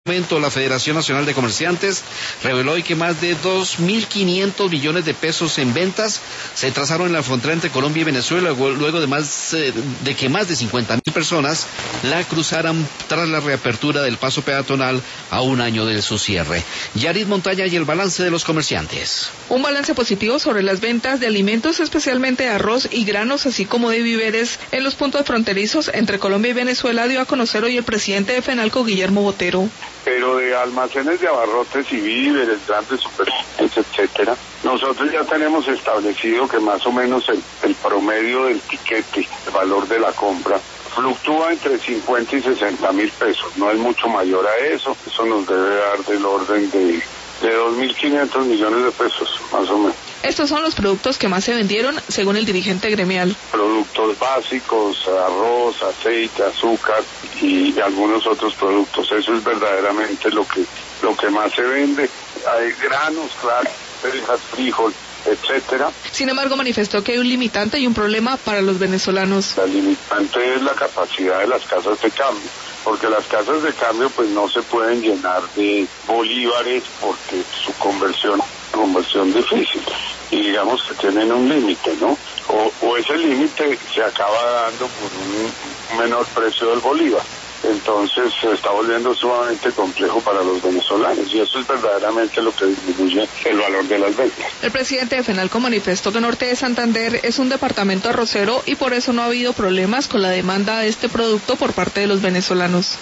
La Federación Nacional de Comerciantes reveló hoy que más de 2.500 millones de pesos en ventas se trazaron en la frontera entre Colombia y Venezuela luego de que más de 50.000 personas la cruzaran tras la reapertura del paso peatonal a un año de su cierre. Yarit Montaña y el balance de los comerciantes. Un balance positivo sobre las ventas de alimentos, especialmente arroz y granos, así como de víveres en los puntos fronterizos entre Colombia y Venezuela, dio a conocer hoy el presidente de FENALCO, Guillermo Botero. Pero de almacenes de abarrotes y víveres, grandes superficies, etcétera, nosotros ya tenemos establecido que más o menos el promedio del tiquete, el valor de la compra, fluctúa entre 50 y 60 mil pesos, no es mucho mayor a eso nos debe dar del orden de 2.500 millones de pesos, más o menos. Estos son los productos que más se vendieron, según el dirigente gremial. Productos básicos, arroz, aceite, azúcar y algunos otros productos. Eso es verdaderamente lo que más se vende. Hay granos, claro, lentejas, frijol, etcétera. Sin embargo, manifestó que hay un limitante y un problema para los venezolanos. La limitante es la capacidad de las casas de cambio, porque las casas de cambio pues no se pueden llenar de bolívares porque su conversión difícil, y digamos que tienen un límite, ¿no? O ese límite se acaba dando por un menor precio del bolívar. Entonces se está volviendo sumamente complejo para los venezolanos y eso es verdaderamente lo que disminuye el valor de las ventas. El presidente de FENALCO manifestó que Norte de Santander es un departamento arrocero y por eso no ha habido problemas con la demanda de este producto por parte de los venezolanos.